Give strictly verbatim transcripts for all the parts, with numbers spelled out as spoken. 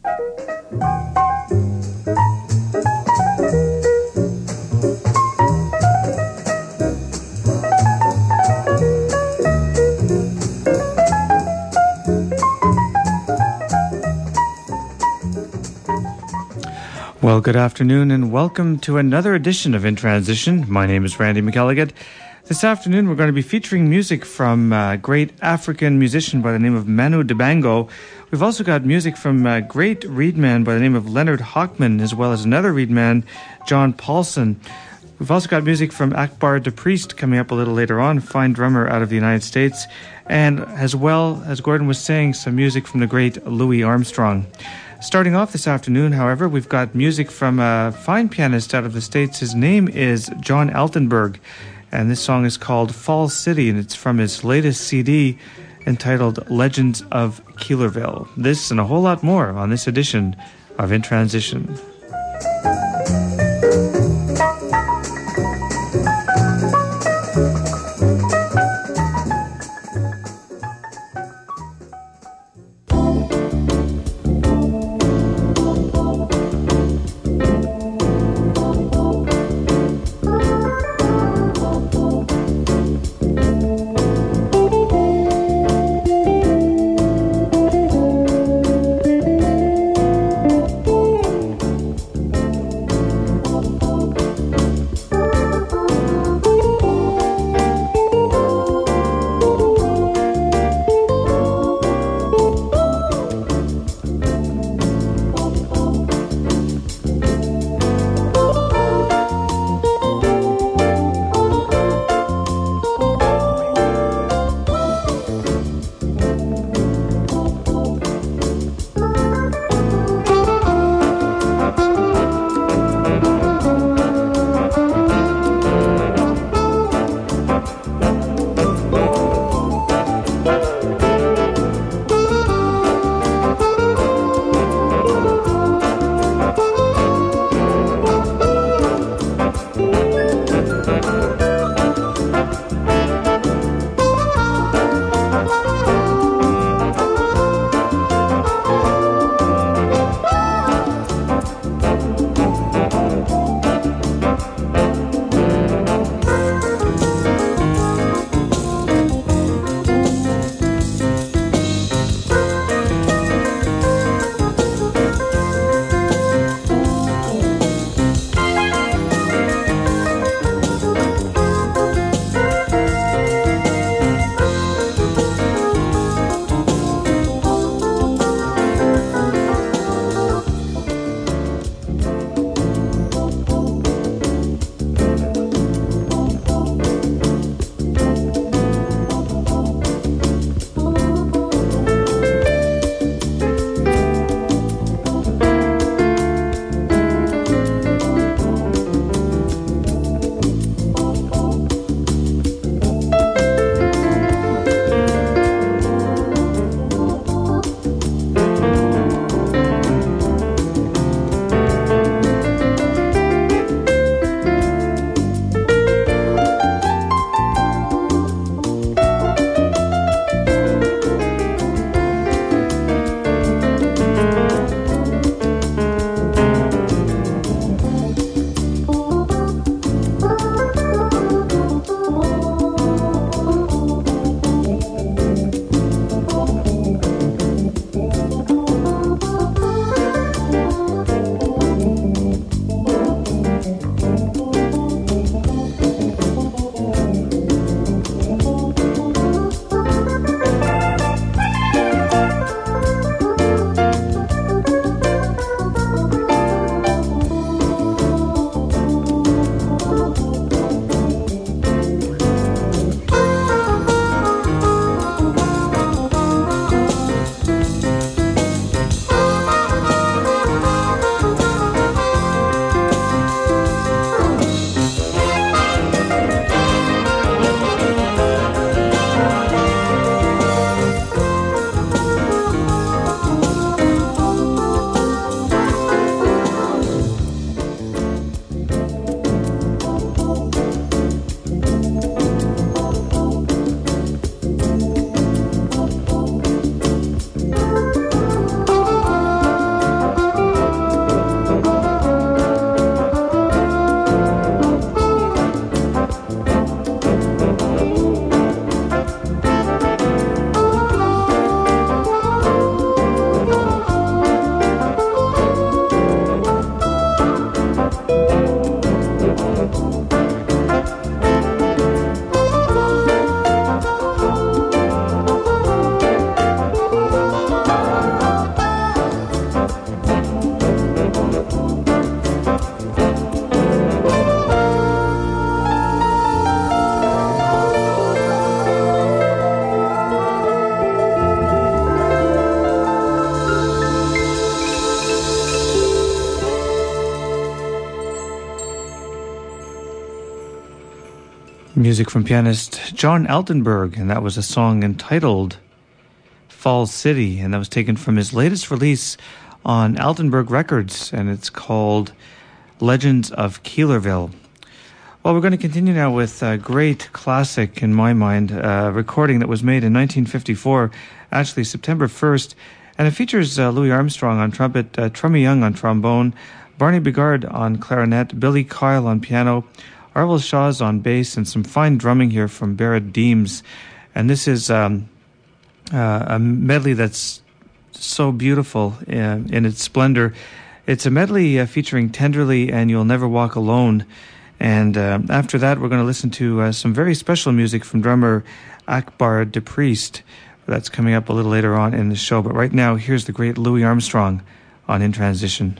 Well, good afternoon and welcome to another edition of In Transition. My name is Randy McElligott. This afternoon we're going to be featuring music from a great African musician by the name of Manu Dibango. We've also got music from a great reed man by the name of Leonard Hockman, as well as another reed man, John Paulson. We've also got music from Akbar DePriest coming up a little later on, fine drummer out of the United States. And as well, as Gordon was saying, some music from the great Louis Armstrong. Starting off this afternoon, however, we've got music from a fine pianist out of the States. His name is John Altenberg, and this song is called Fall City, and it's from his latest C D entitled Legends of Keelerville. This and a whole lot more on this edition of In Transition. Music from pianist John Altenberg, and that was a song entitled Fall City, and that was taken from his latest release on Altenberg Records, and it's called Legends of Keelerville. Well, we're going to continue now with a great classic, in my mind, a recording that was made in nineteen fifty-four, actually September first, and it features uh, Louis Armstrong on trumpet, uh, Trummy Young on trombone, Barney Bigard on clarinet, Billy Kyle on piano, Arvel Shaw's on bass, and some fine drumming here from Barrett Deems. And this is um, uh, a medley that's so beautiful in, in its splendor. It's a medley uh, featuring Tenderly and You'll Never Walk Alone. And uh, after that, we're going to listen to uh, some very special music from drummer Akbar DePriest. That's coming up a little later on in the show. But right now, here's the great Louis Armstrong on In Transition.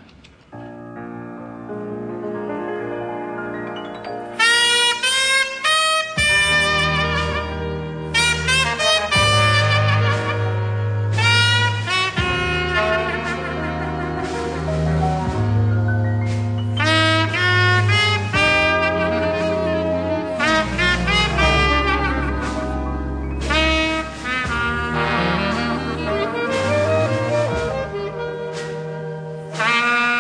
Ah!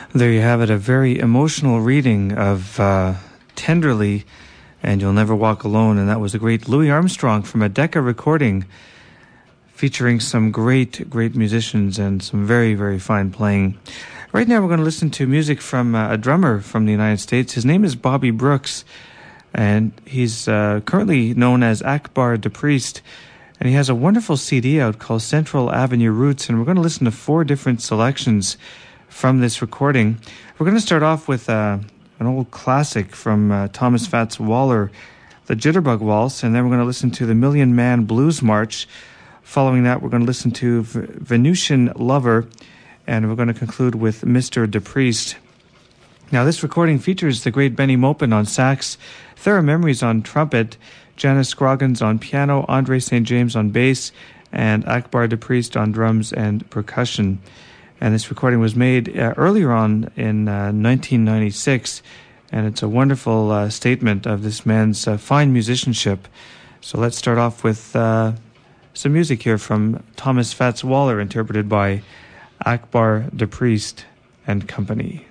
There you have it, a very emotional reading of uh, Tenderly and You'll Never Walk Alone. And that was the great Louis Armstrong from a Decca recording featuring some great, great musicians and some very, very fine playing. Right now we're going to listen to music from uh, a drummer from the United States. His name is Bobby Brooks, and he's uh, currently known as Akbar DePriest. And he has a wonderful C D out called Central Avenue Roots, and we're going to listen to four different selections from this recording. We're going to start off with uh, an old classic from uh, Thomas Fats Waller, the Jitterbug Waltz, and then we're going to listen to the Million Man Blues March. Following that, we're going to listen to v- Venusian Lover, and we're going to conclude with Mister DePriest. Now, this recording features the great Benny Maupin on sax, Thera Memories on trumpet, Janice Scroggins on piano, Andre Saint James on bass, and Akbar DePriest on drums and percussion. And this recording was made uh, earlier on in uh, nineteen ninety-six, and it's a wonderful uh, statement of this man's uh, fine musicianship. So let's start off with uh, some music here from Thomas Fats Waller, interpreted by Akbar DePriest and Company.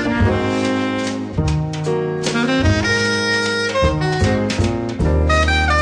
Thank you.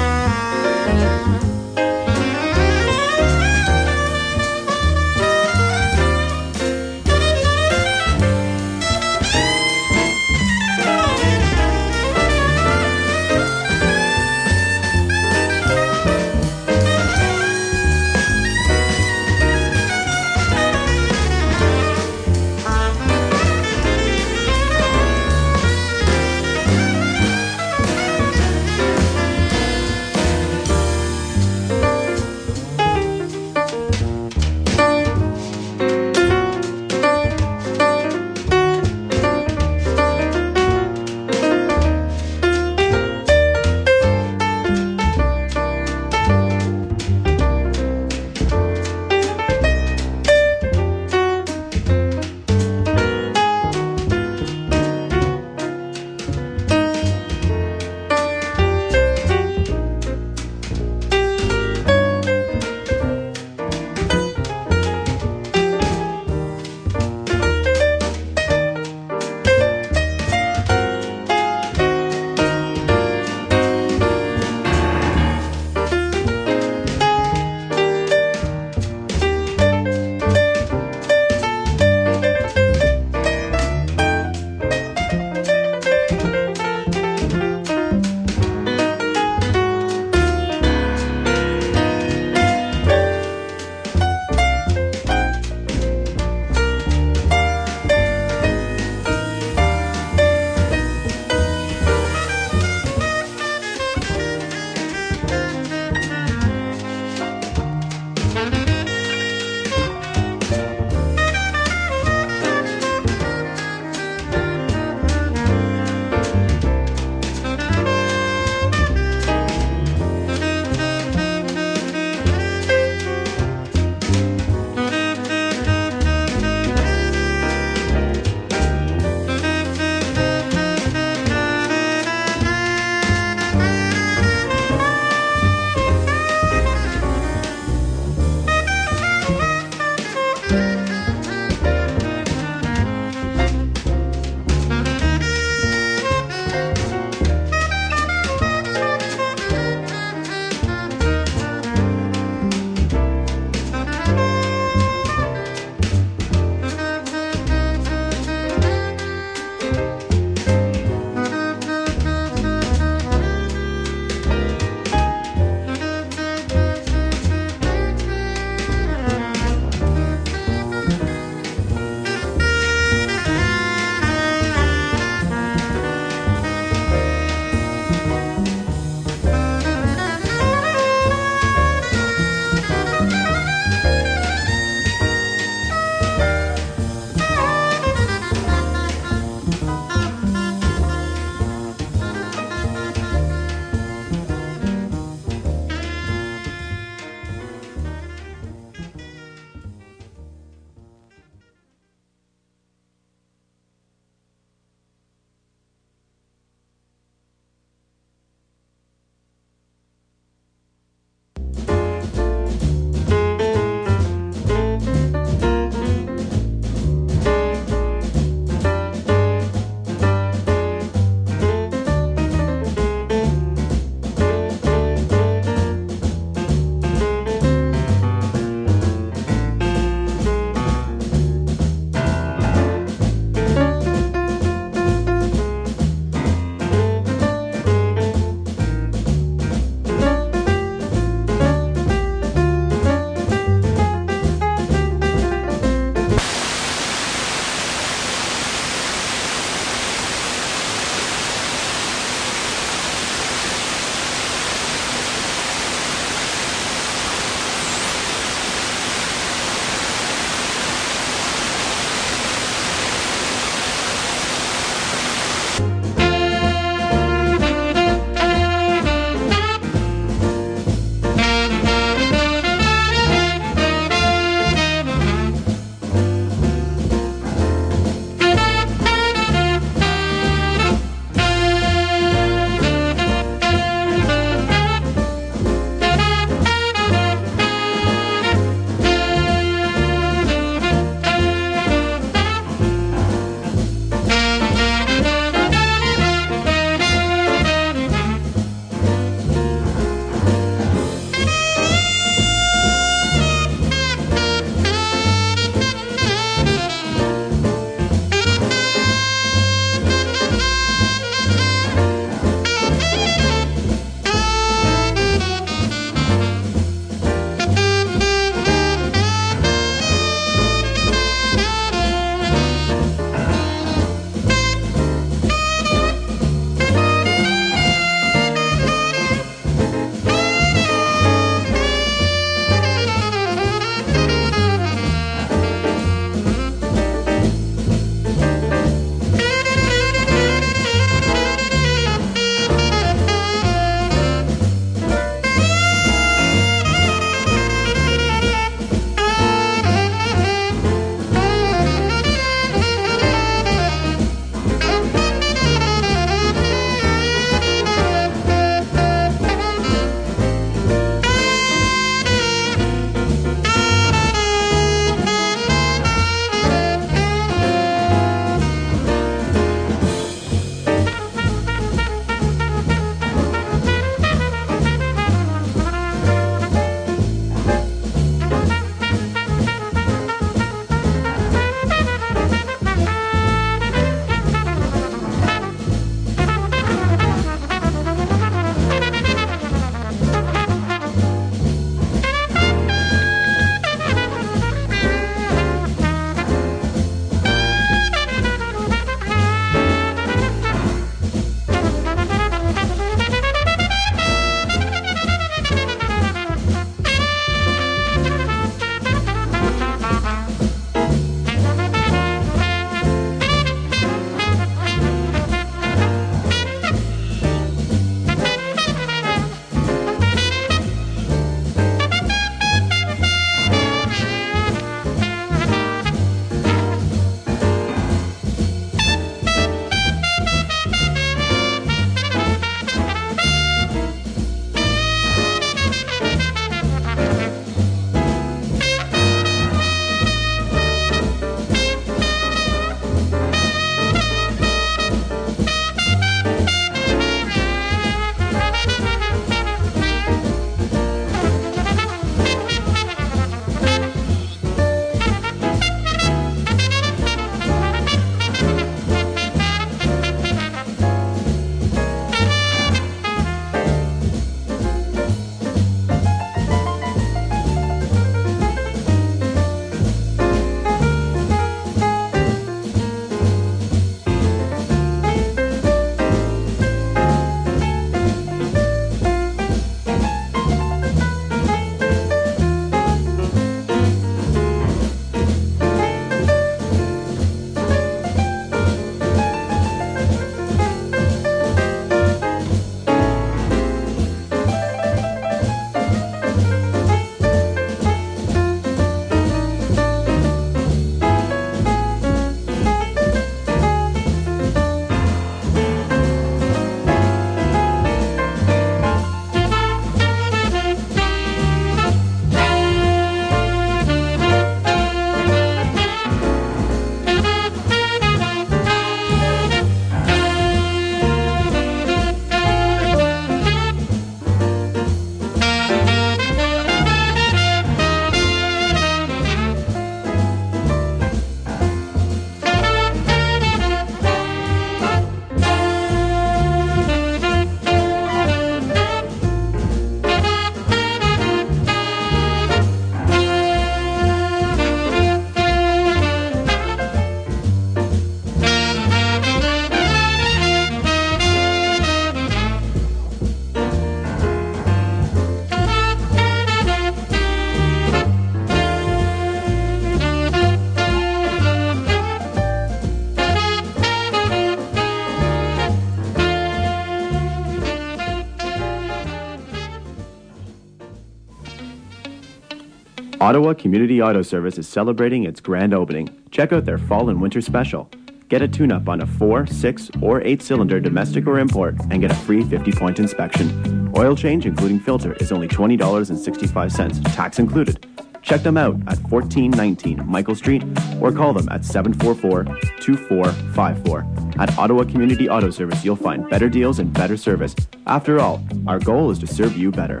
Ottawa Community Auto Service is celebrating its grand opening. Check out their fall and winter special. Get a tune-up on a four, six, or eight-cylinder domestic or import and get a free fifty-point inspection. Oil change, including filter, is only twenty dollars and sixty-five cents, tax included. Check them out at fourteen nineteen Michael Street or call them at seven four four, two four five four. At Ottawa Community Auto Service, you'll find better deals and better service. After all, our goal is to serve you better.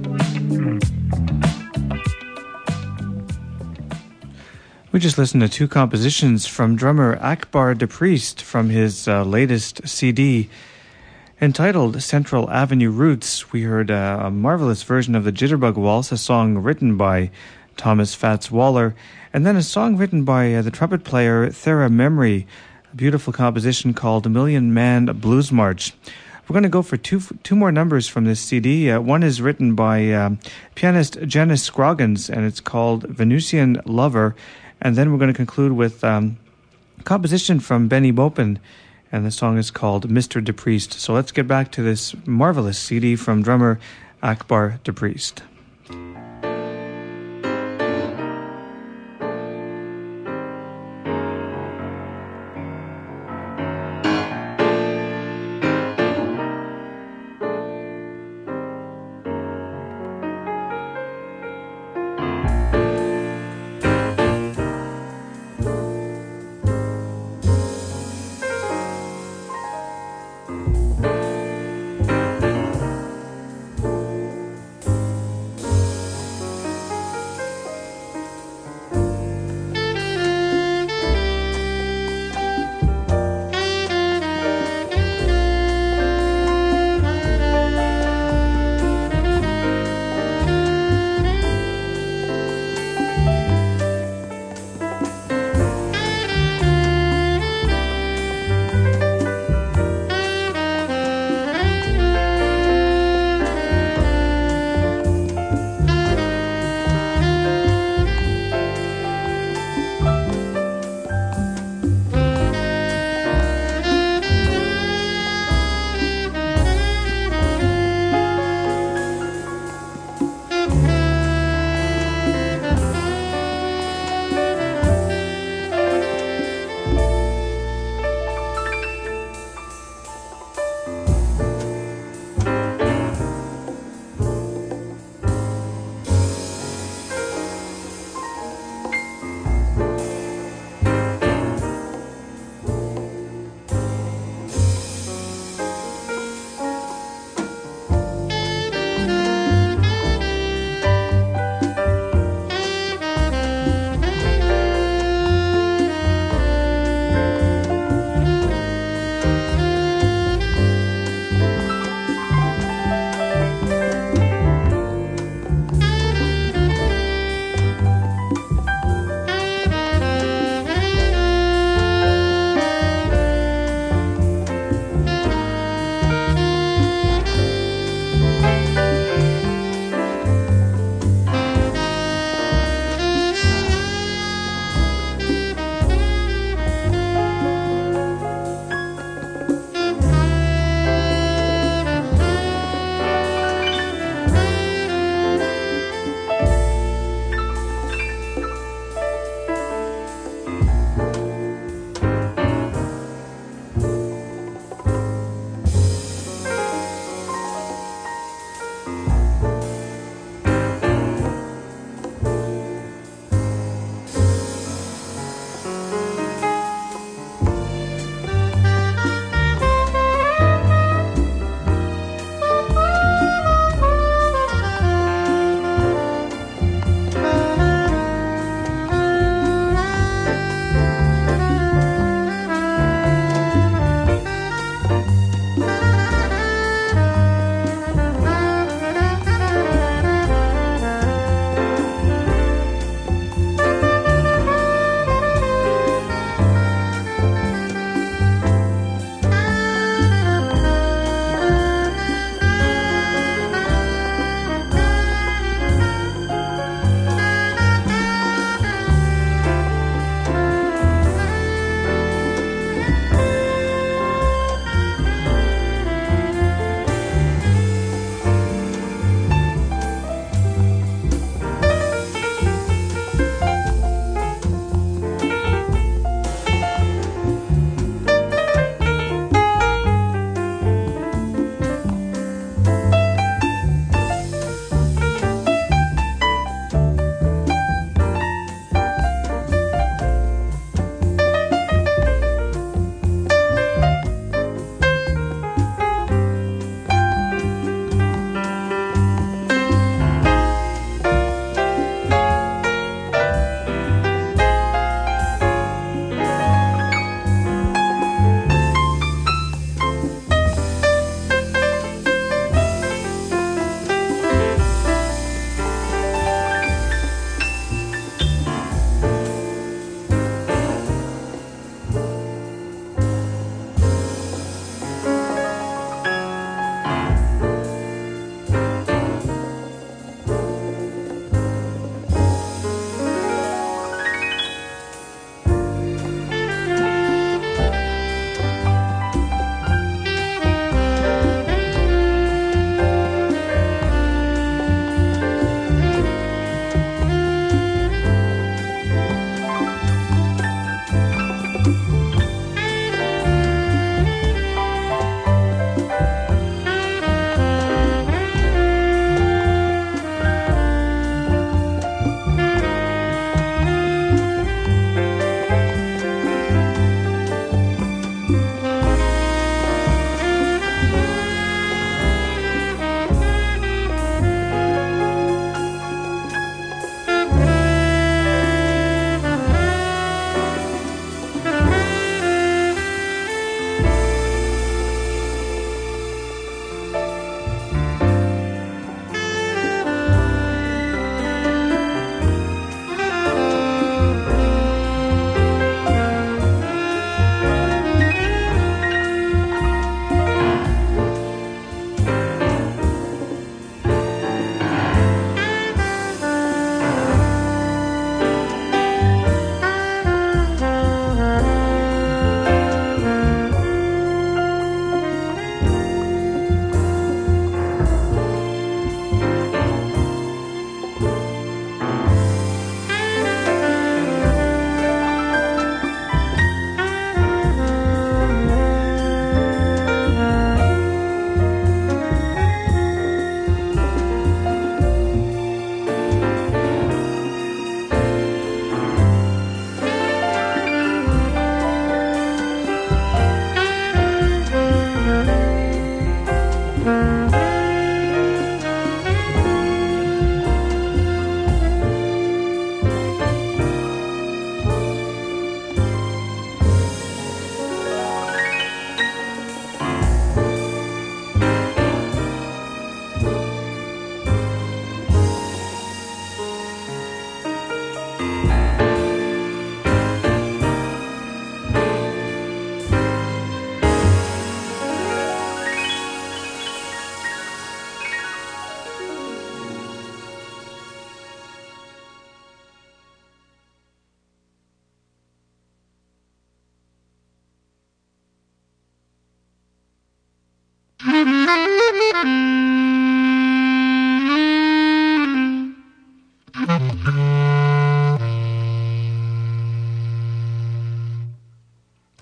We just listened to two compositions from drummer Akbar DePriest from his uh, latest C D entitled Central Avenue Roots. We heard uh, a marvelous version of the Jitterbug Waltz, a song written by Thomas Fats Waller, and then a song written by uh, the trumpet player Thera Memory, a beautiful composition called Million Man Blues March. We're going to go for two two more numbers from this C D. Uh, one is written by um, pianist Janice Scroggins, and it's called Venusian Lover. And then we're going to conclude with um, a composition from Benny Bopin, and the song is called Mister DePriest. So let's get back to this marvelous C D from drummer Akbar DePriest.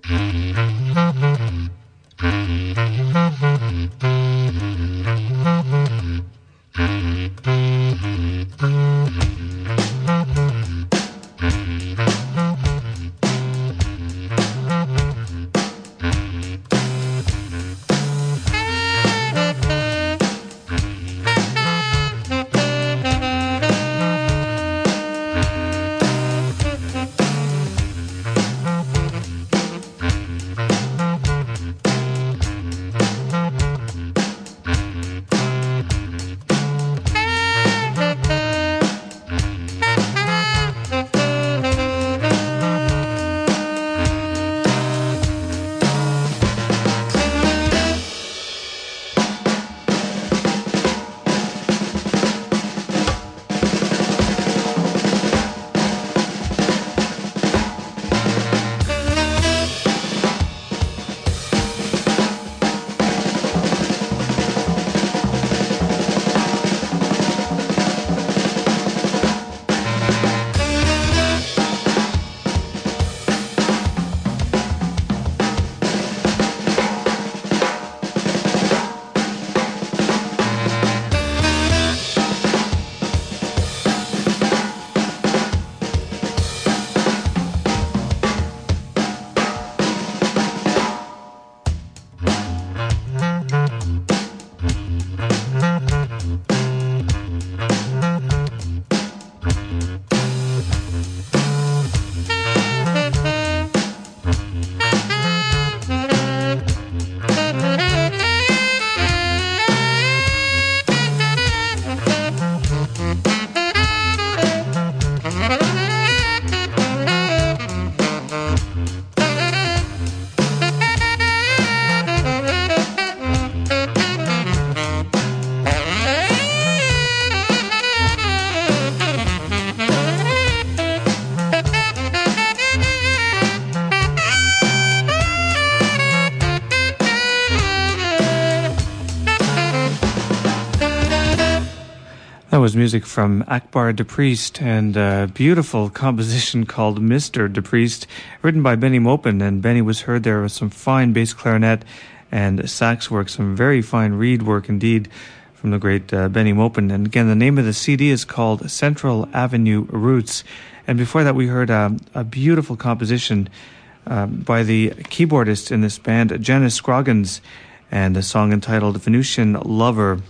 That was music from Akbar DePriest and a beautiful composition called Mister DePriest, written by Benny Maupin. And Benny was heard there with some fine bass clarinet and sax work, some very fine reed work indeed from the great uh, Benny Maupin. And again, the name of the C D is called Central Avenue Roots. And before that, we heard uh, a beautiful composition uh, by the keyboardist in this band, Janice Scroggins, and a song entitled Venusian Lover.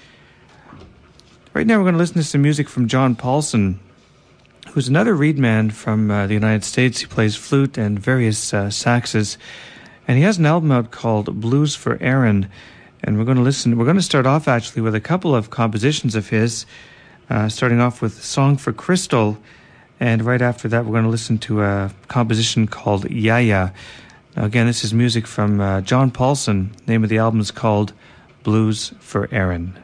Right now we're going to listen to some music from John Paulson, who's another reed man from uh, the United States. He plays flute and various uh, saxes, and he has an album out called Blues for Aaron. And we're going to listen, we're going to start off actually with a couple of compositions of his, uh, starting off with Song for Crystal, and right after that we're going to listen to a composition called Yaya. Now again, this is music from uh, John Paulson. The name of the album is called Blues for Aaron.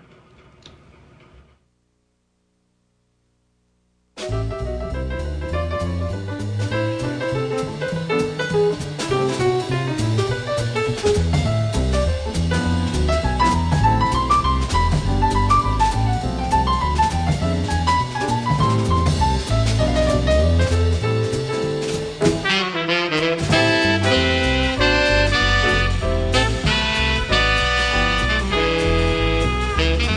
Thank you.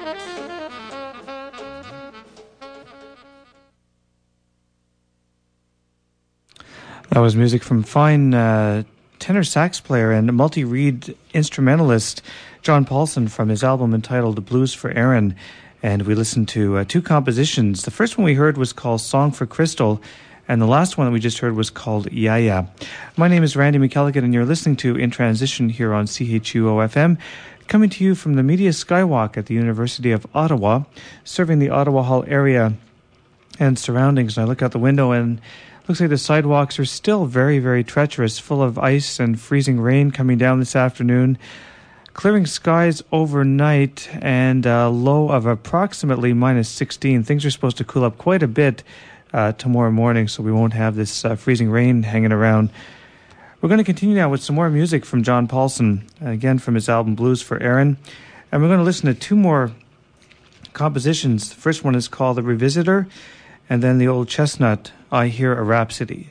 That was music from fine uh, tenor sax player and multi-reed instrumentalist John Paulson from his album entitled Blues for Aaron. And we listened to uh, two compositions. The first one we heard was called Song for Crystal, and the last one that we just heard was called Yaya. My name is Randy McElligott, and you're listening to In Transition here on C H U O F M, coming to you from the Media Skywalk at the University of Ottawa, serving the Ottawa Hall area and surroundings. And I look out the window and looks like the sidewalks are still very, very treacherous, full of ice and freezing rain coming down this afternoon. Clearing skies overnight and a low of approximately minus sixteen. Things are supposed to cool up quite a bit uh, tomorrow morning, so we won't have this uh, freezing rain hanging around. We're going to continue now with some more music from John Paulson, again from his album Blues for Aaron. And we're going to listen to two more compositions. The first one is called The Revisitor, and then the Old Chestnut, I Hear a Rhapsody.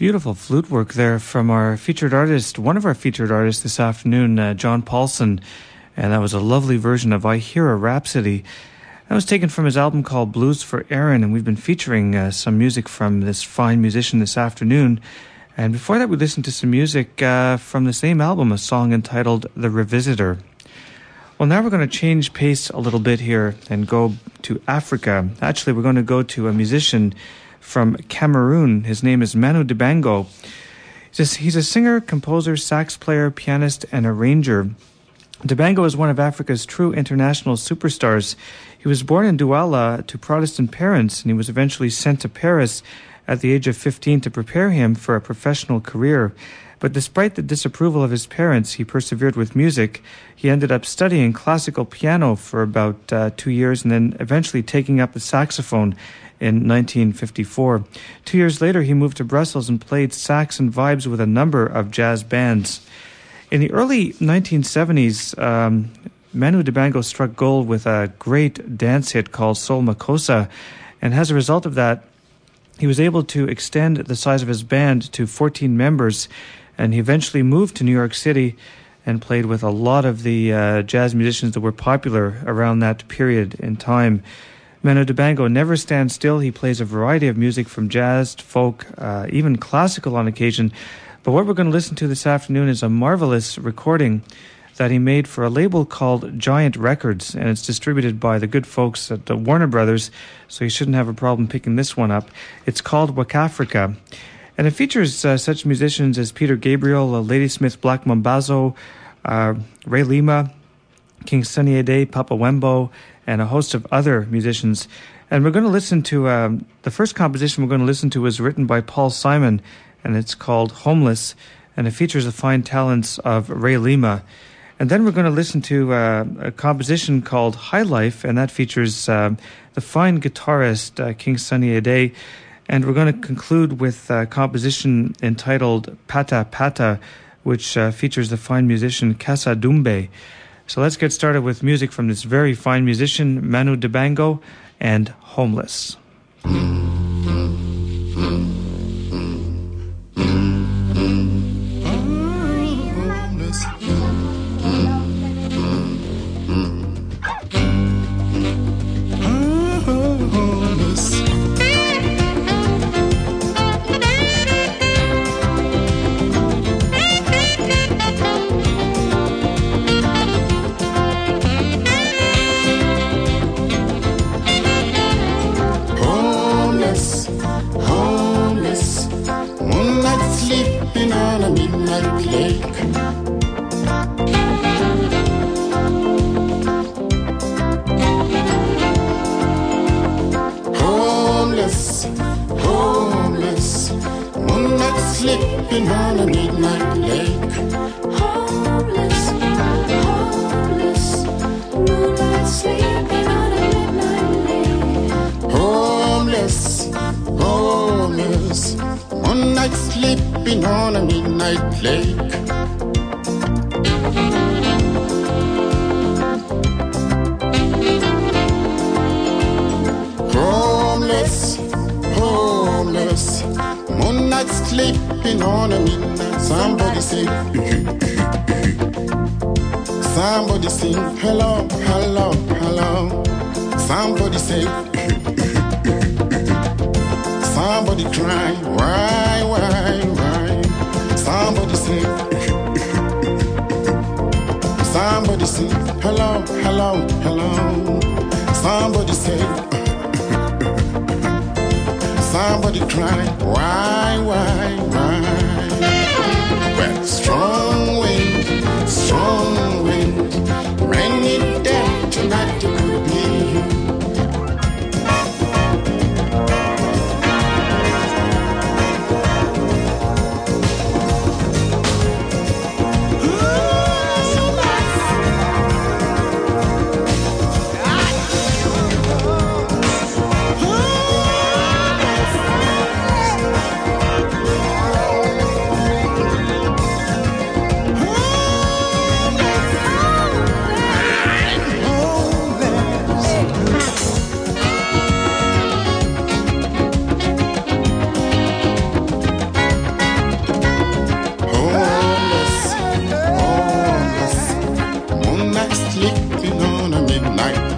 Beautiful flute work there from our featured artist, one of our featured artists this afternoon, uh, John Paulson. And that was a lovely version of I Hear a Rhapsody. That was taken from his album called Blues for Aaron, and we've been featuring uh, some music from this fine musician this afternoon. And before that, we listened to some music uh, from the same album, a song entitled The Revisitor. Well, now we're going to change pace a little bit here and go to Africa. Actually, we're going to go to a musician from Cameroon. His name is Manu Dibango. He's a, he's a singer, composer, sax player, pianist, and arranger. Dibango is one of Africa's true international superstars. He was born in Douala to Protestant parents, and he was eventually sent to Paris at the age of fifteen to prepare him for a professional career. But despite the disapproval of his parents, he persevered with music. He ended up studying classical piano for about uh, two years and then eventually taking up the saxophone in nineteen fifty-four. Two years later, he moved to Brussels and played sax and vibes with a number of jazz bands. In the early nineteen seventies, um, Manu Dibango struck gold with a great dance hit called Sol Makossa, and as a result of that, he was able to extend the size of his band to fourteen members, and he eventually moved to New York City and played with a lot of the uh, jazz musicians that were popular around that period in time. Manu Dibango never stands still. He plays a variety of music from jazz, folk, uh, even classical on occasion. But what we're going to listen to this afternoon is a marvelous recording that he made for a label called Giant Records, and it's distributed by the good folks at the Warner Brothers, so you shouldn't have a problem picking this one up. It's called Wakafrika, and it features uh, such musicians as Peter Gabriel, uh, Ladysmith Black Mambazo, uh, Ray Lima, King Sunny Ade, Papa Wembo, and a host of other musicians. And we're going to listen to, um, the first composition we're going to listen to was written by Paul Simon, and it's called Homeless, and it features the fine talents of Ray Lima. And then we're going to listen to uh, a composition called High Life, and that features uh, the fine guitarist uh, King Sunny Ade. And we're going to conclude with a composition entitled Pata Pata, which uh, features the fine musician Kassa Dumbe. So let's get started with music from this very fine musician, Manu Dibango, and Homeless. Sleeping on a midnight lake. Homeless, homeless, moonlight sleeping on a midnight lake. Homeless, homeless, one night sleeping on a midnight lake. Homeless, homeless, moonlight sleeping on a midnight. Somebody sing, somebody sing, hello, hello, hello. Somebody sing, somebody cry, why, why, why. Somebody sing, somebody sing, hello, hello, hello. Somebody sing, somebody cry, why, why, why? Well, strong wind, strong wind, rainy day tonight it could be you.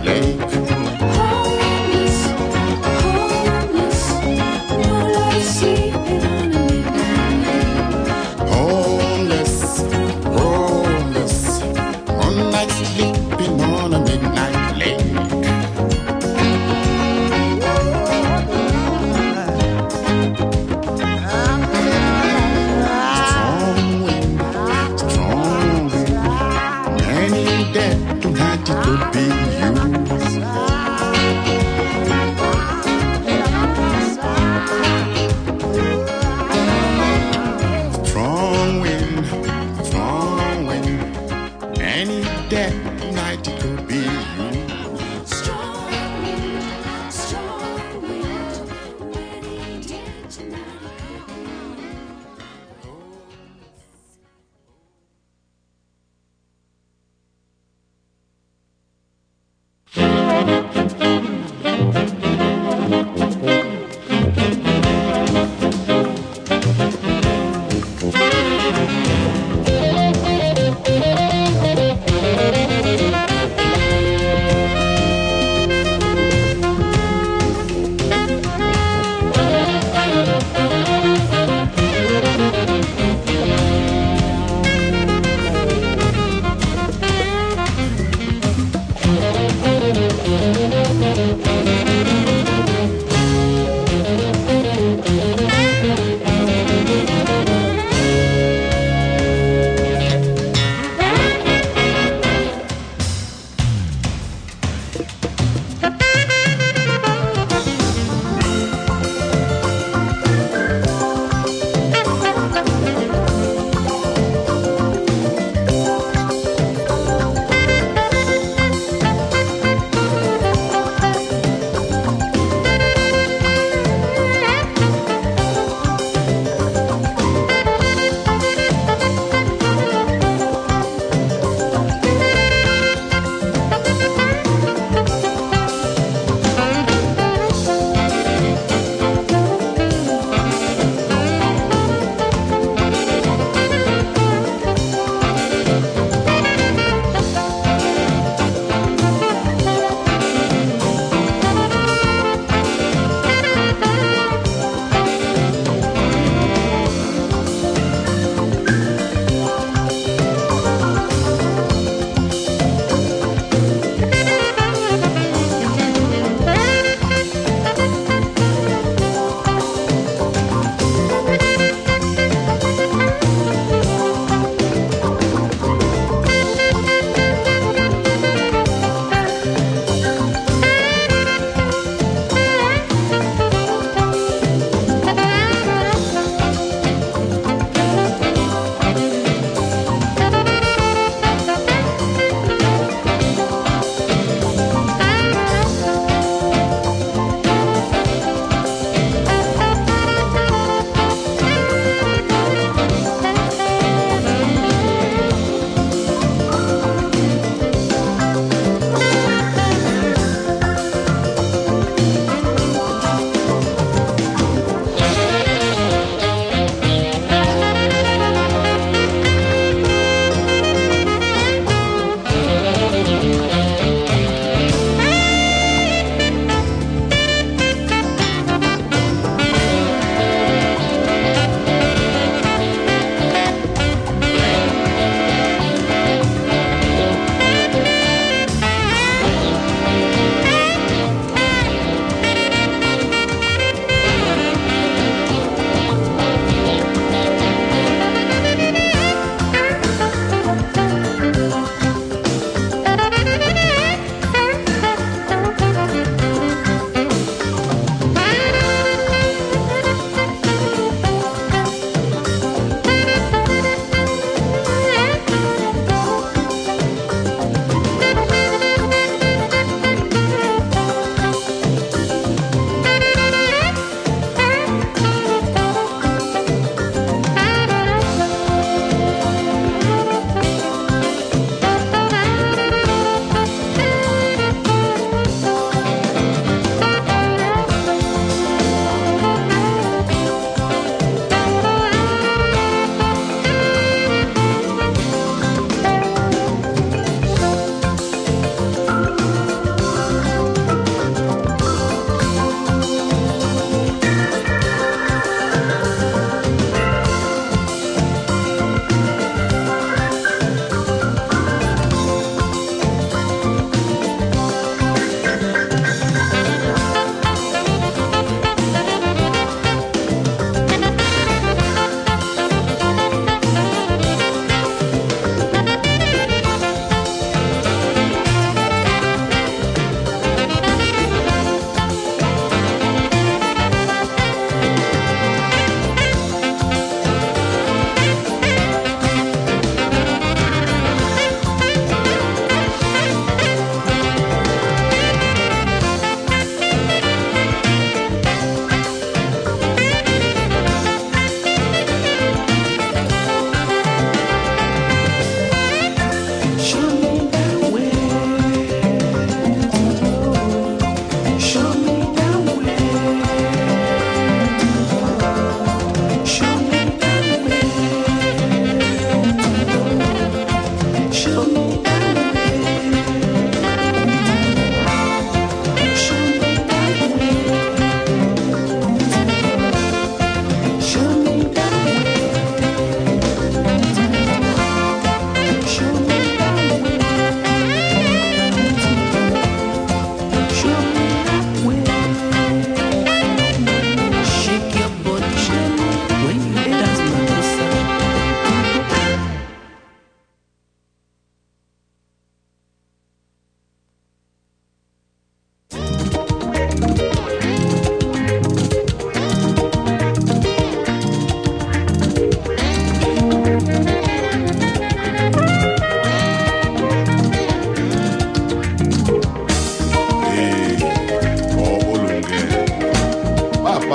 lake. Homeless, homeless, no love sleeping on a midnight lake. Homeless, homeless, one night sleeping on a midnight lake. Strong wind, strong wind, many dead tonight it could be you. Strong wind, strong wind, any dead tonight it could be you. Strong wind, strong wind, many dead tonight it could be you.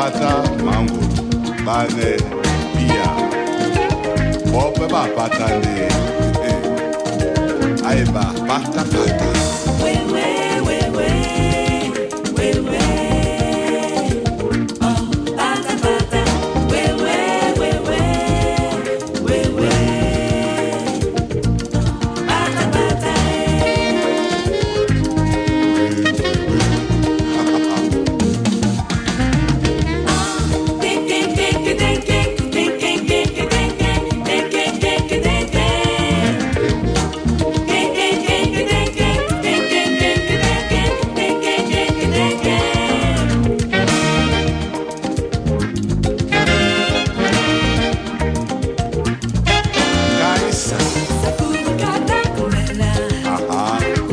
pata mango bane pia bope ba pata ne ai ba pata pata we we we we we we oh pata pata we we we we we we pata pata ding ding ding ding ding ding ding ding ding ding ding ding ding ding Gaisa aha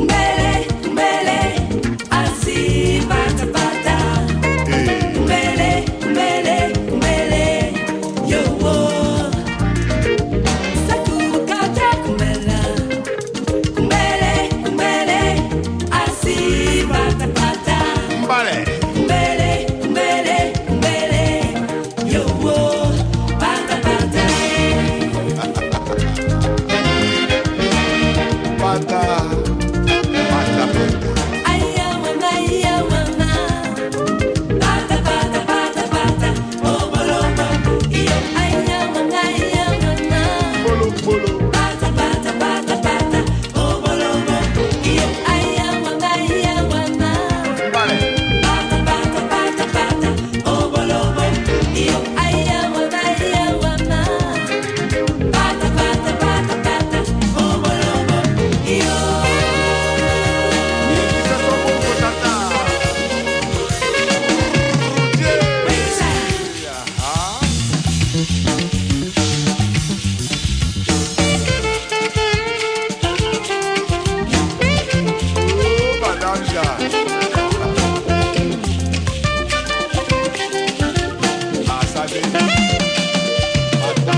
mbale pata pata pata bolo bolo mbale Nikisa sobo tata yeah aha oh badanja asabe pata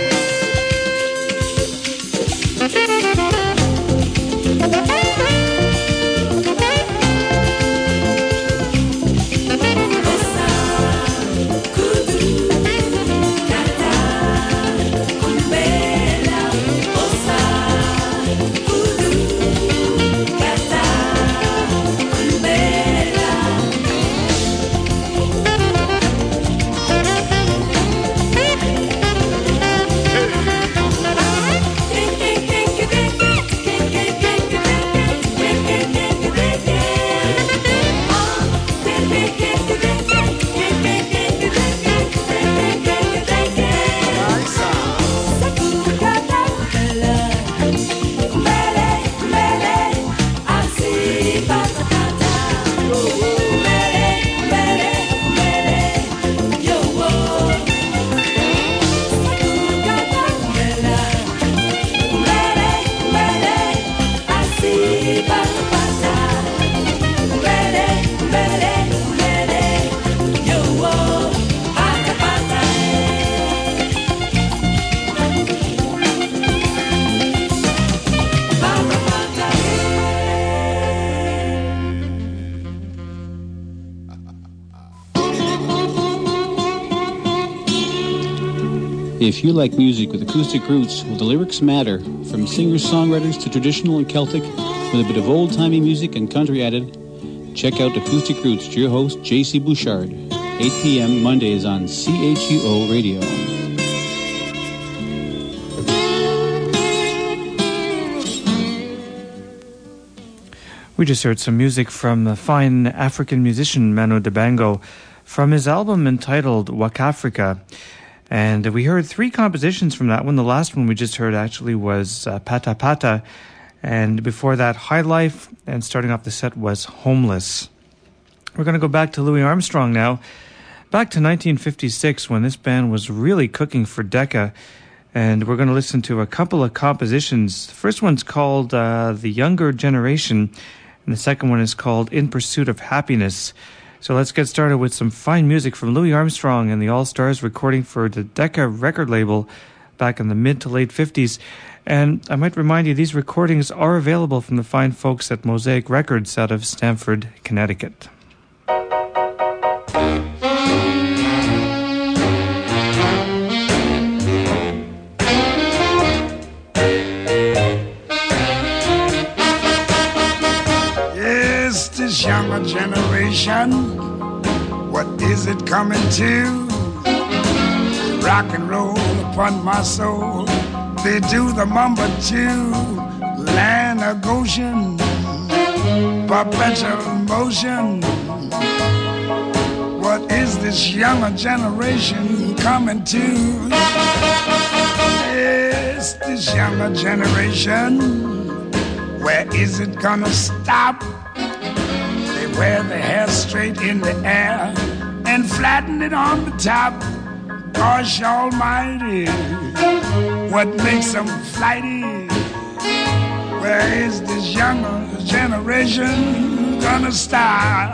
Gaisa If you like music with acoustic roots, well, the lyrics matter. From singer-songwriters to traditional and Celtic, with a bit of old-timey music and country added, check out Acoustic Roots to your host, J C Bouchard. eight p.m. Mondays on C H U O Radio. We just heard some music from the fine African musician Manu Dibango from his album entitled Wakafrika. And we heard three compositions from that one. The last one we just heard actually was uh, Pata Pata. And before that, High Life. And starting off the set was Homeless. We're going to go back to Louis Armstrong now. Back to nineteen fifty-six when this band was really cooking for Decca. And we're going to listen to a couple of compositions. The first one's called uh, The Younger Generation. And the second one is called In Pursuit of Happiness. So let's get started with some fine music from Louis Armstrong and the All-Stars recording for the Decca record label back in the mid to late fifties. And I might remind you, these recordings are available from the fine folks at Mosaic Records out of Stamford, Connecticut. Gaisa younger generation, what is it coming to? Rock and roll upon my soul. They do the mumble too. Land of Goshen, perpetual motion. What is this younger generation coming to? Yes, this younger generation, where is it gonna stop? They wear their hair straight in the air and flatten it on the top. Gosh almighty, what makes them flighty? Where is this younger generation gonna stop?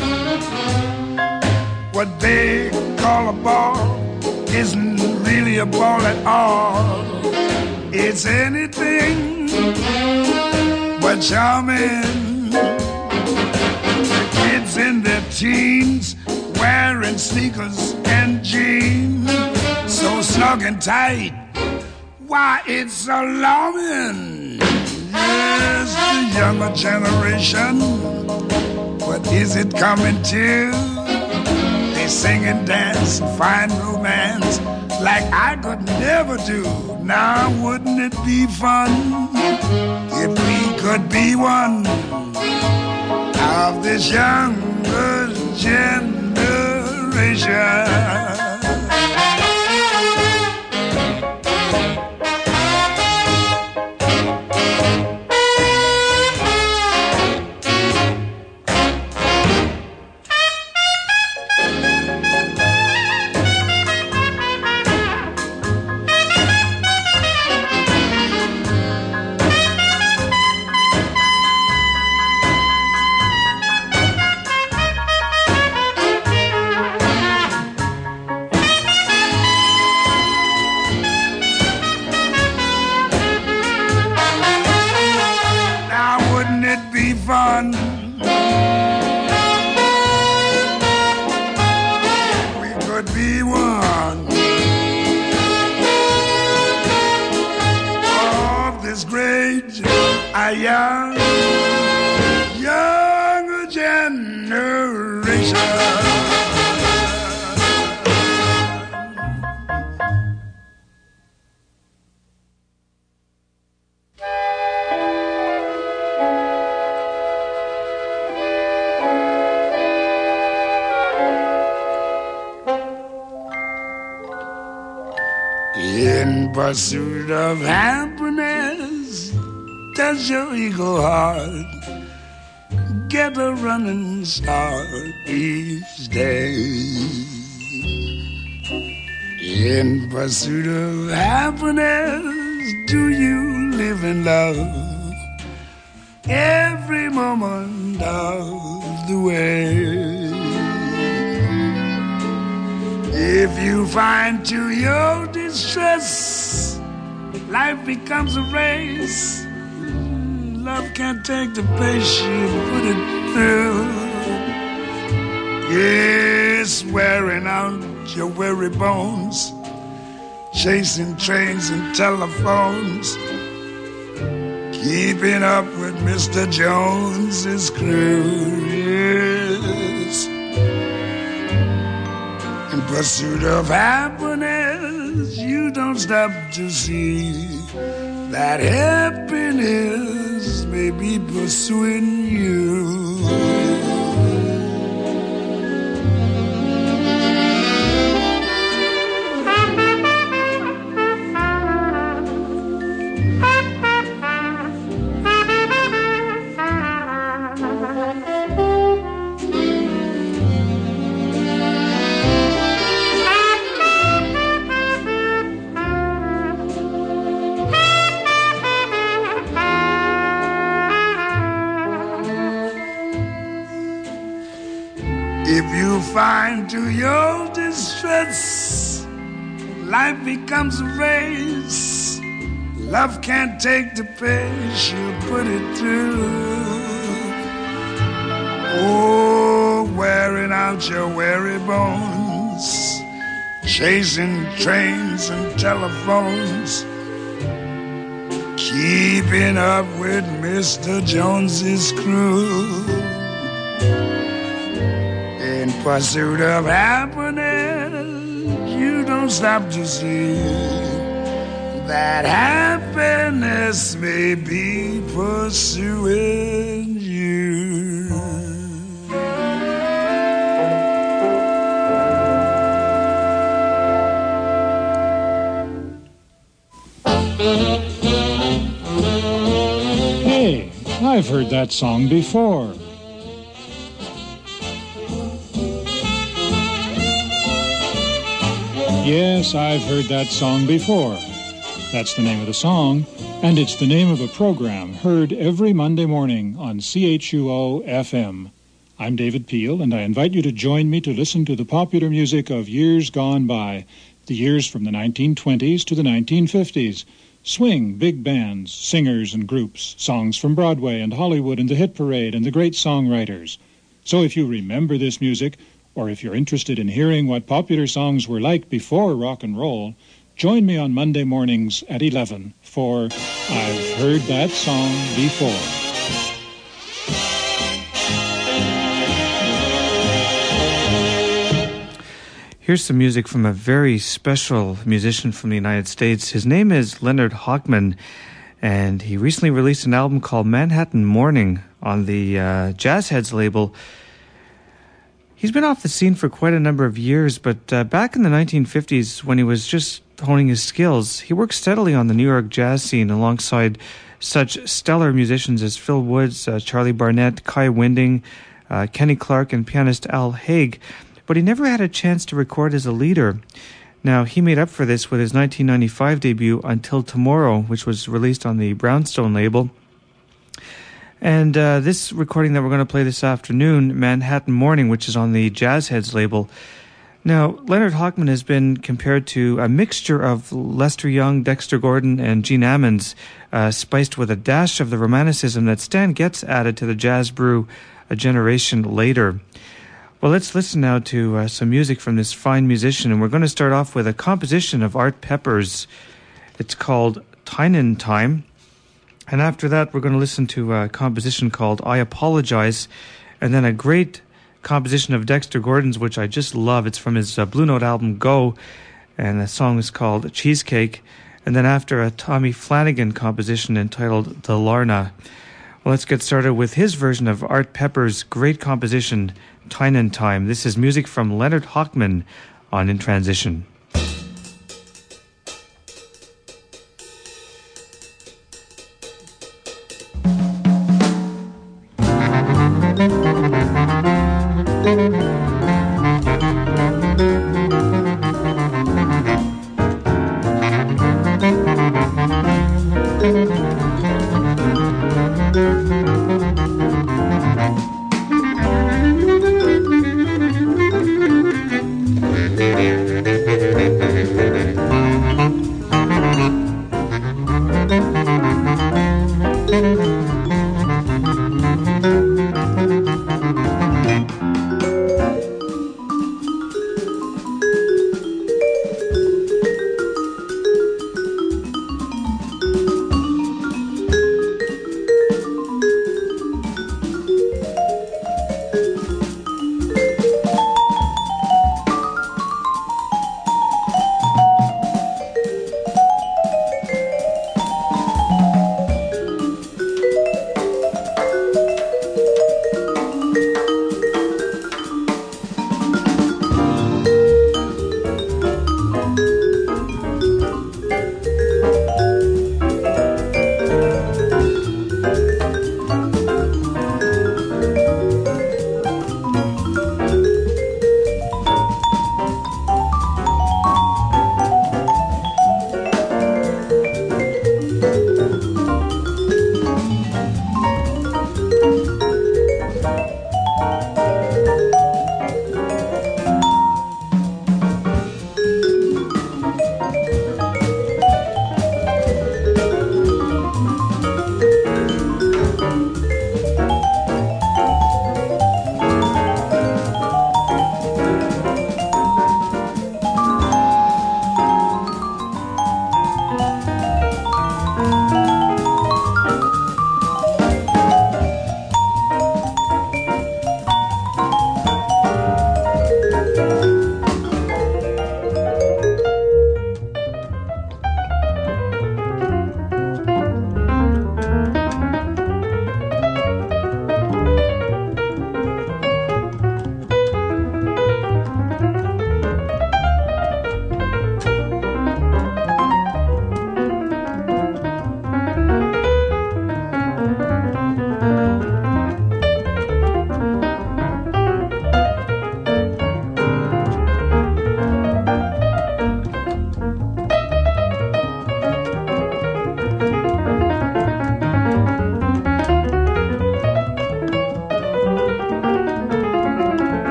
What they call a ball isn't really a ball at all. It's anything but charming. The kids in their teens wearing sneakers and jeans, so snug and tight, why it's alarming. Yes, the younger generation, what is it coming to? They sing and dance and find romance like I could never do. Now wouldn't it be fun if we could be one of this younger generation? Fun. We could be one of this great, a young, younger generation. In pursuit of happiness, does your ego heart get a running start each day? In pursuit of happiness, do you live in love every moment of the way? If you find to your distress, life becomes a race. Love can't take the pace you put it through. Yes, wearing out your weary bones, chasing trains and telephones, keeping up with Mister Jones's crew. Yes. In pursuit of happiness, you don't stop to see that happiness may be pursuing you. If you find to your distress, life becomes a race. Love can't take the pace you put it through. Oh, wearing out your weary bones, chasing trains and telephones, keeping up with Mister Jones's crew. In pursuit of happiness, you don't stop to see that happiness may be pursuing you. Hey, I've heard that song before. Yes, I've heard that song before. That's the name of the song, and it's the name of a program heard every Monday morning on C H U O F M. I'm David Peel, and I invite you to join me to listen to the popular music of years gone by, the years from the nineteen twenties to the nineteen fifties. Swing, big bands, singers and groups, songs from Broadway and Hollywood and the hit parade and the great songwriters. So if you remember this music, or if you're interested in hearing what popular songs were like before rock and roll, join me on Monday mornings at eleven for I've Heard That Song Before. Here's some music from a very special musician from the United States. His name is Leonard Hochman, and he recently released an album called Manhattan Morning on the uh, Jazz Heads label. He's been off the scene for quite a number of years, but uh, back in the nineteen fifties, when he was just honing his skills, he worked steadily on the New York jazz scene alongside such stellar musicians as Phil Woods, uh, Charlie Barnett, Kai Winding, uh, Kenny Clark, and pianist Al Haig. But he never had a chance to record as a leader. Now, he made up for this with his nineteen ninety-five debut, Until Tomorrow, which was released on the Brownstone label. And uh, this recording that we're going to play this afternoon, Manhattan Morning, which is on the Jazz Heads label. Now, Leonard Hochman has been compared to a mixture of Lester Young, Dexter Gordon, and Gene Ammons, uh, spiced with a dash of the romanticism that Stan Getz added to the jazz brew a generation later. Well, let's listen now to uh, some music from this fine musician, and we're going to start off with a composition of Art Peppers. It's called Tynan Time. And after that, we're going to listen to a composition called I Apologize, and then a great composition of Dexter Gordon's, which I just love. It's from his uh, Blue Note album, Go, and the song is called Cheesecake. And then after, a Tommy Flanagan composition entitled The Larna. Well, let's get started with his version of Art Pepper's great composition, Tynan Time. This is music from Leonard Hochman on In Transition.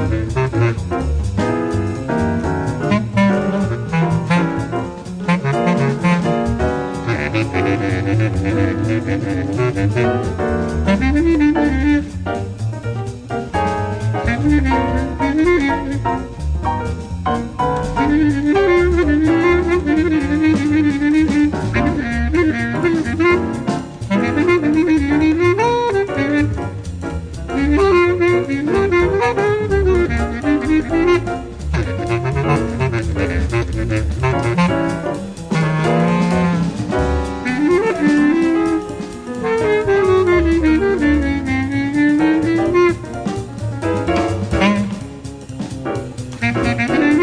Thank you.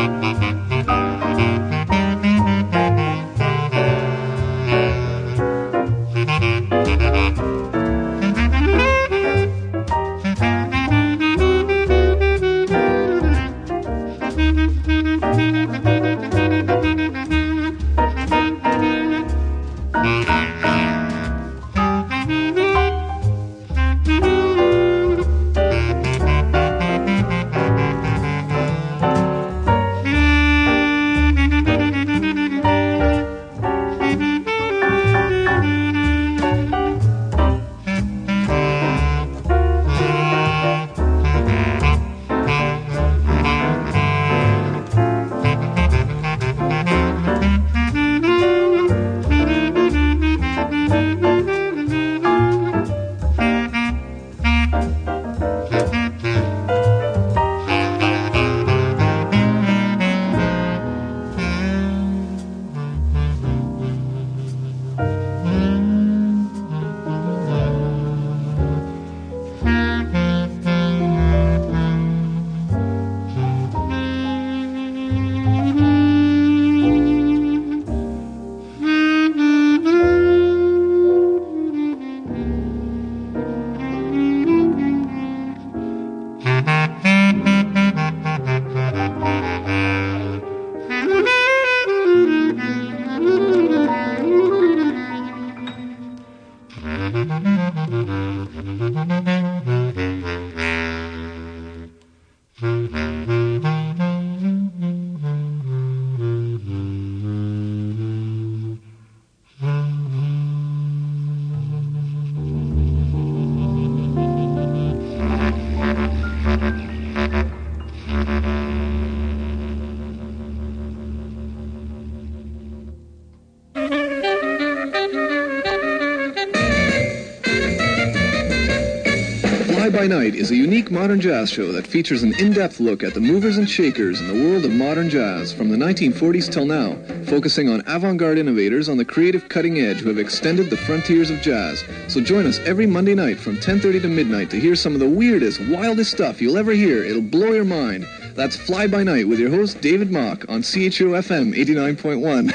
by Night is a unique modern jazz show that features an in-depth look at the movers and shakers in the world of modern jazz from the nineteen forties till now, focusing on avant-garde innovators on the creative cutting edge who have extended the frontiers of jazz. So join us every Monday night from ten thirty to midnight to hear some of the weirdest, wildest stuff you'll ever hear. It'll blow your mind. That's Fly By Night with your host, David Mock, on C H O F M eighty-nine point one.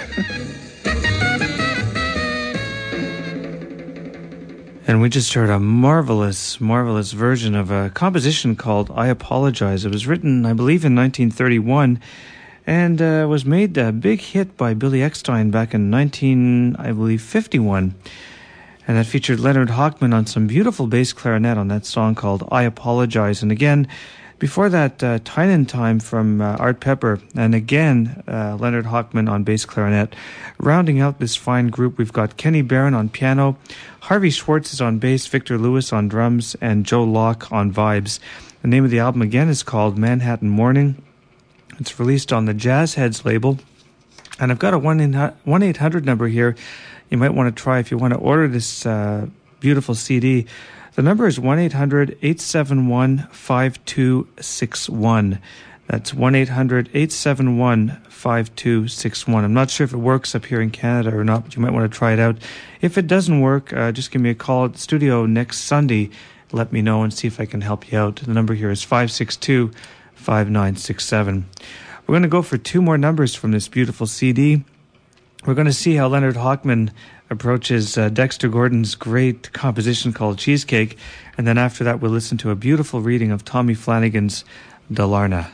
And we just heard a marvelous, marvelous version of a composition called I Apologize. It was written, I believe, in nineteen thirty-one and uh, was made a big hit by Billy Eckstine back in nineteen, I believe, fifty-one. And that featured Leonard Hochman on some beautiful bass clarinet on that song called I Apologize. And again, before that, uh, Tynan Time from uh, Art Pepper, and again, uh, Leonard Hochman on bass clarinet. Rounding out this fine group, we've got Kenny Barron on piano, Harvey Schwartz is on bass, Victor Lewis on drums, and Joe Locke on vibes. The name of the album again is called Manhattan Morning. It's released on the Jazz Heads label. And I've got a one eight hundred number here you might want to try if you want to order this uh, beautiful C D. The number is one eight hundred eight seven one five two six one. That's one eight hundred eight seven one five two six one. I'm not sure if it works up here in Canada or not, but you might want to try it out. If it doesn't work, uh, just give me a call at the studio next Sunday. Let me know and see if I can help you out. The number here is five six two five nine six seven. We're going to go for two more numbers from this beautiful C D. We're going to see how Leonard Hochman approaches uh, Dexter Gordon's great composition called Cheesecake, and then after that we'll listen to a beautiful reading of Tommy Flanagan's Dalarna.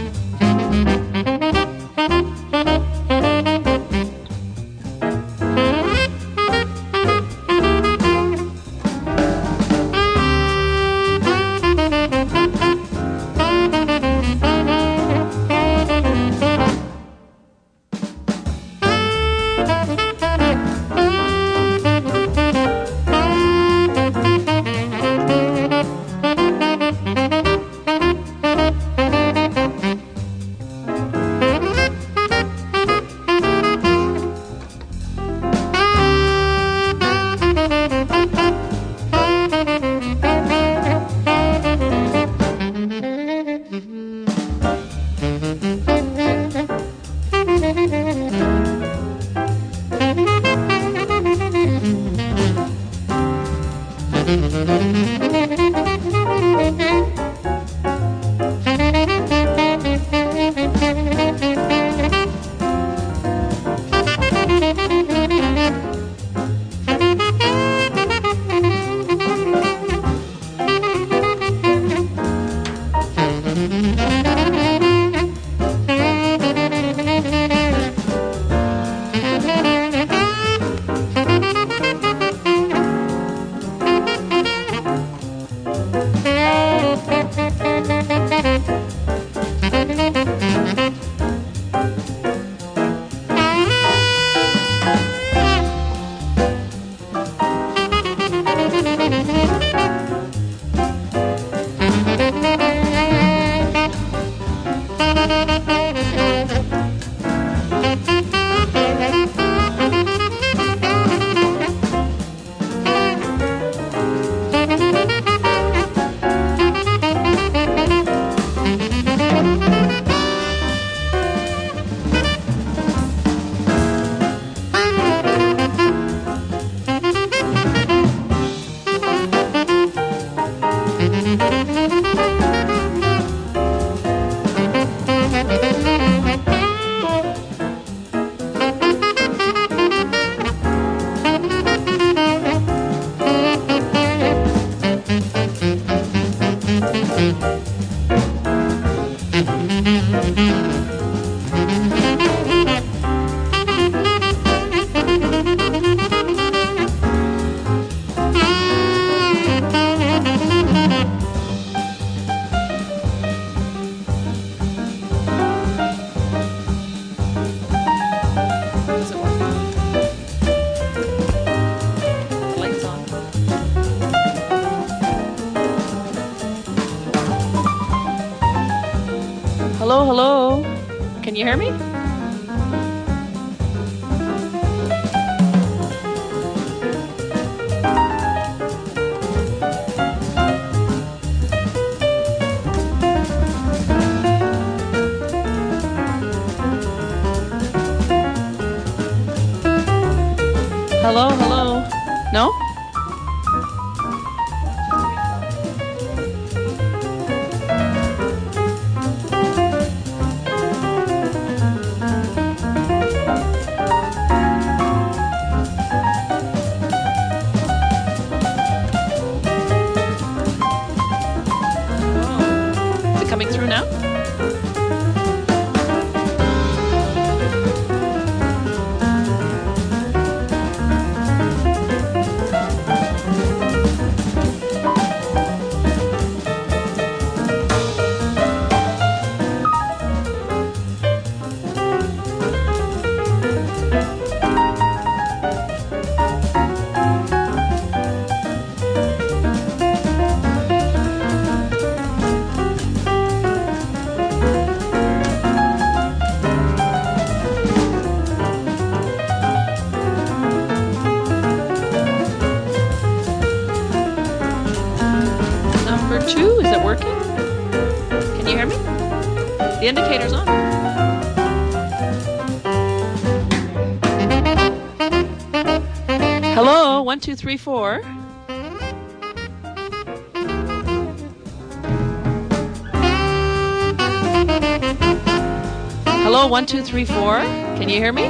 Thank you. hello. Can you hear me? Hello, hello. No? Is it coming through now? Number two, is it working? Can you hear me? The indicator's on. Hello, one, two, three, four. Hello, one, two, three, four. Can you hear me?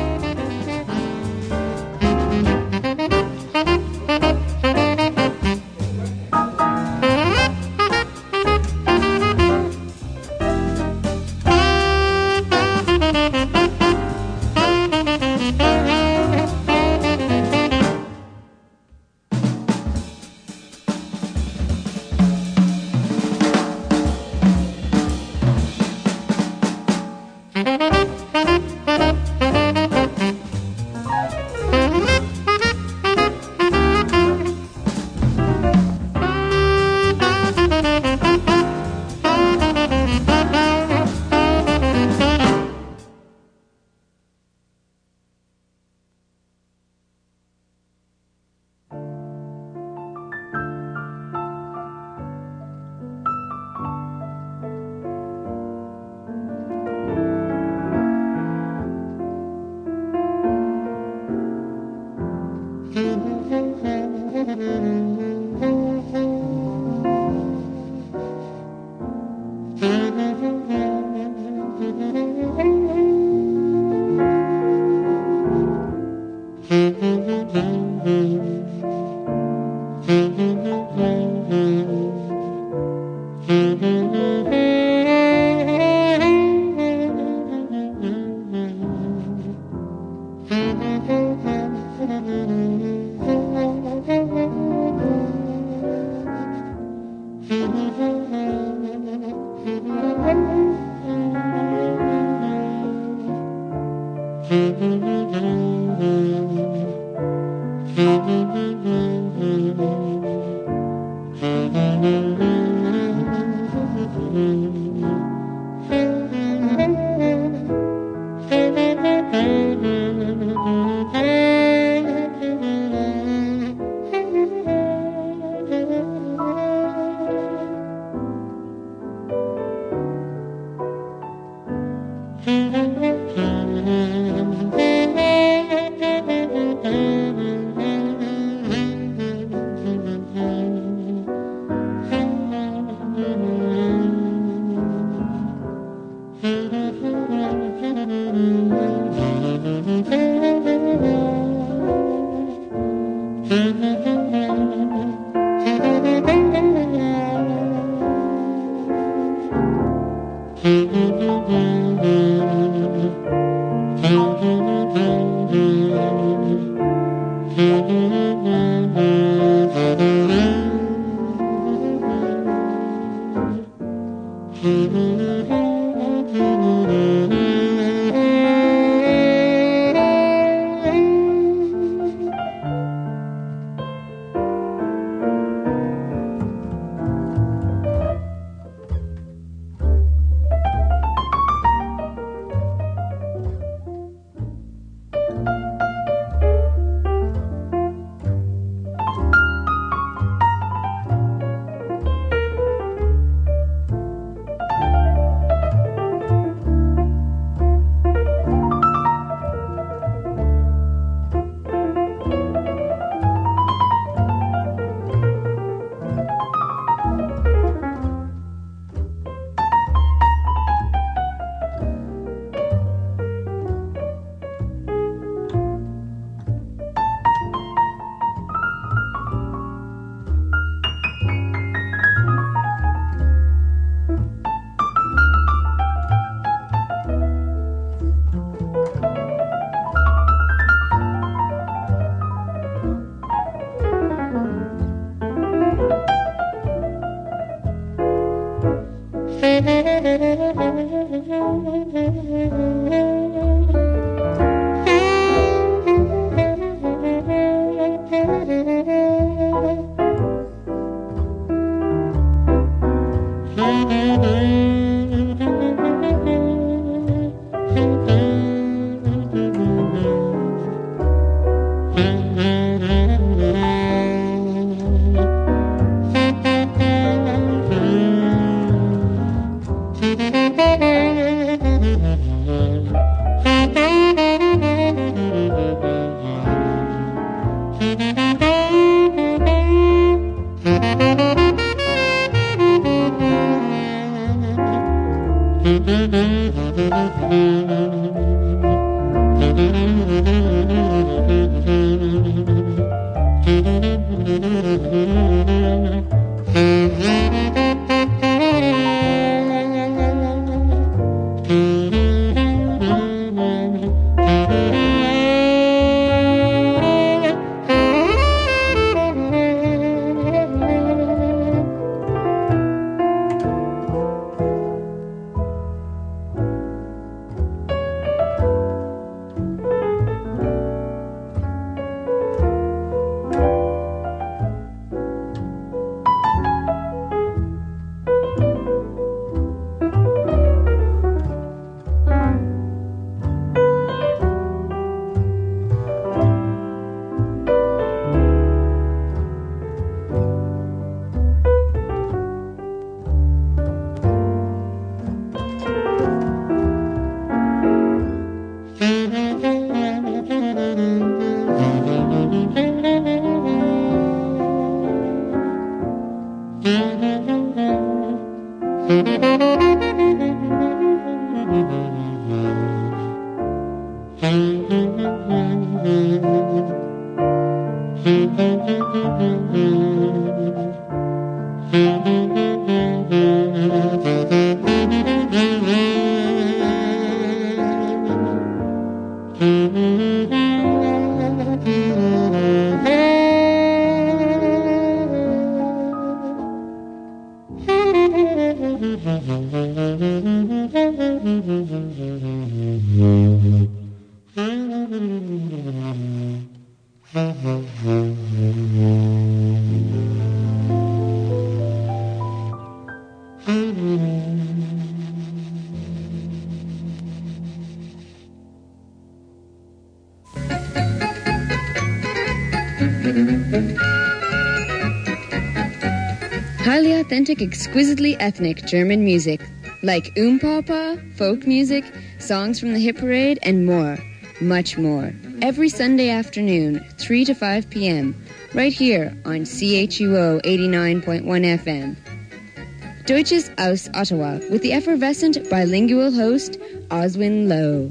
Highly authentic, exquisitely ethnic German music, like Oompapa, folk music, songs from the hit parade, and more, much more. Every Sunday afternoon, three to five p.m., right here on C H U O eighty-nine point one F M. Deutsches aus Ottawa, with the effervescent bilingual host, Oswin Lowe.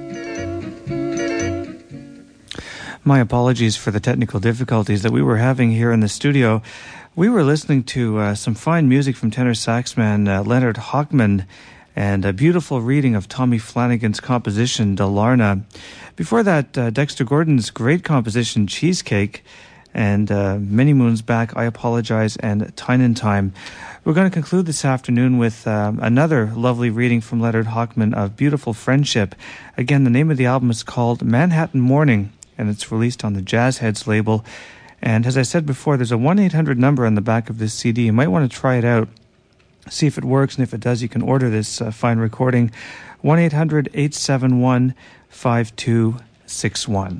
My apologies for the technical difficulties that we were having here in the studio. We were listening to uh, some fine music from tenor saxman uh, Leonard Hochman and a beautiful reading of Tommy Flanagan's composition, Dalarna. Before that, uh, Dexter Gordon's great composition, Cheesecake, and uh, Many Moons Back, I Apologize, and Tynan Time. We're going to conclude this afternoon with uh, another lovely reading from Leonard Hochman of Beautiful Friendship. Again, the name of the album is called Manhattan Morning, and it's released on the Jazz Heads label. And as I said before, there's a one eight hundred number on the back of this C D. You might want to try it out, see if it works, and if it does, you can order this uh, fine recording. one eight hundred eight seven one five two six one.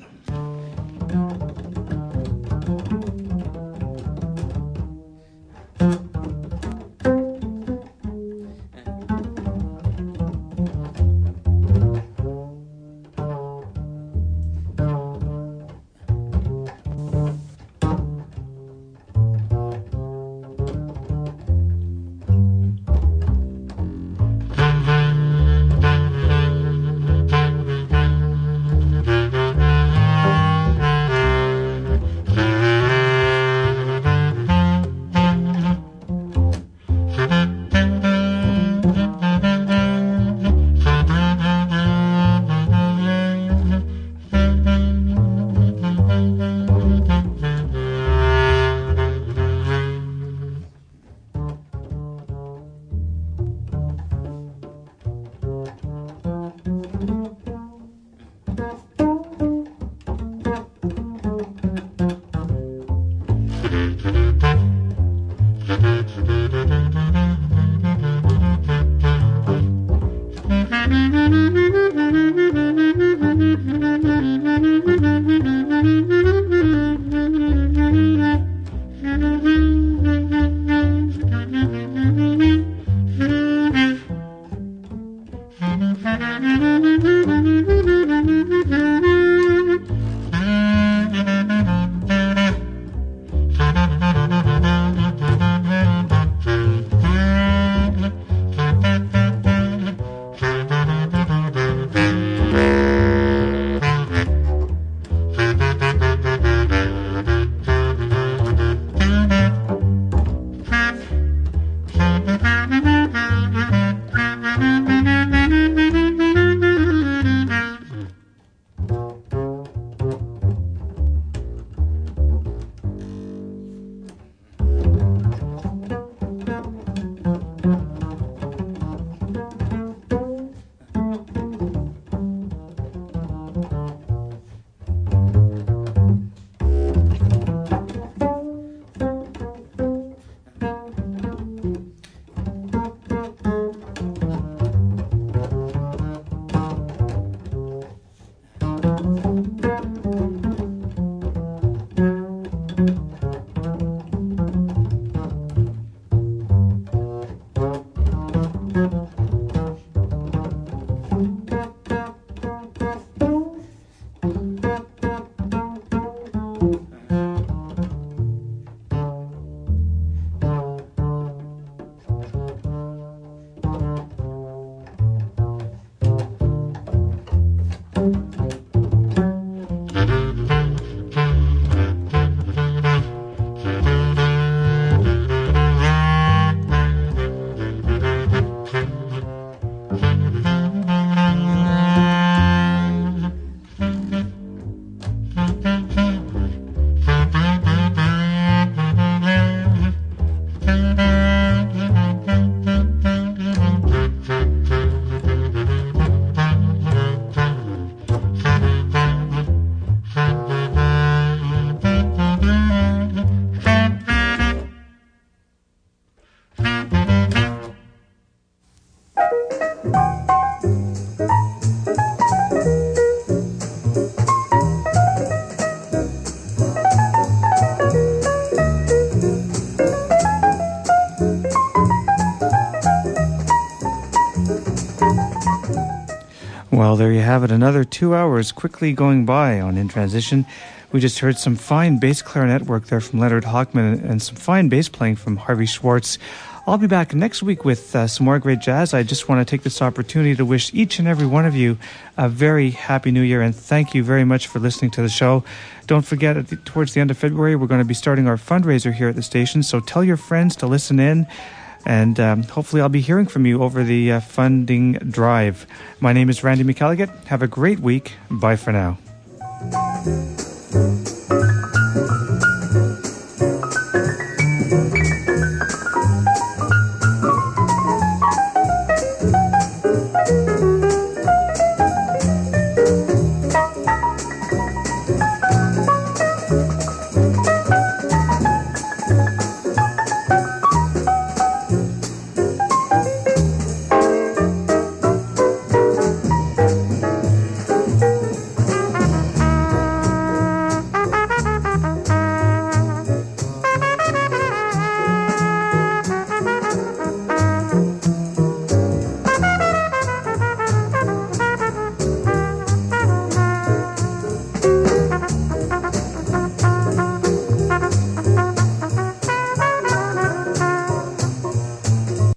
Well, there you have it. Another two hours quickly going by on In Transition. We just heard some fine bass clarinet work there from Leonard Hochman and some fine bass playing from Harvey Schwartz. I'll be back next week with uh, some more great jazz. I just want to take this opportunity to wish each and every one of you a very happy new year, and thank you very much for listening to the show. Don't forget, at the, towards the end of February, we're going to be starting our fundraiser here at the station, so tell your friends to listen in, and um, hopefully I'll be hearing from you over the uh, funding drive. My name is Randy McElligott. Have a great week. Bye for now.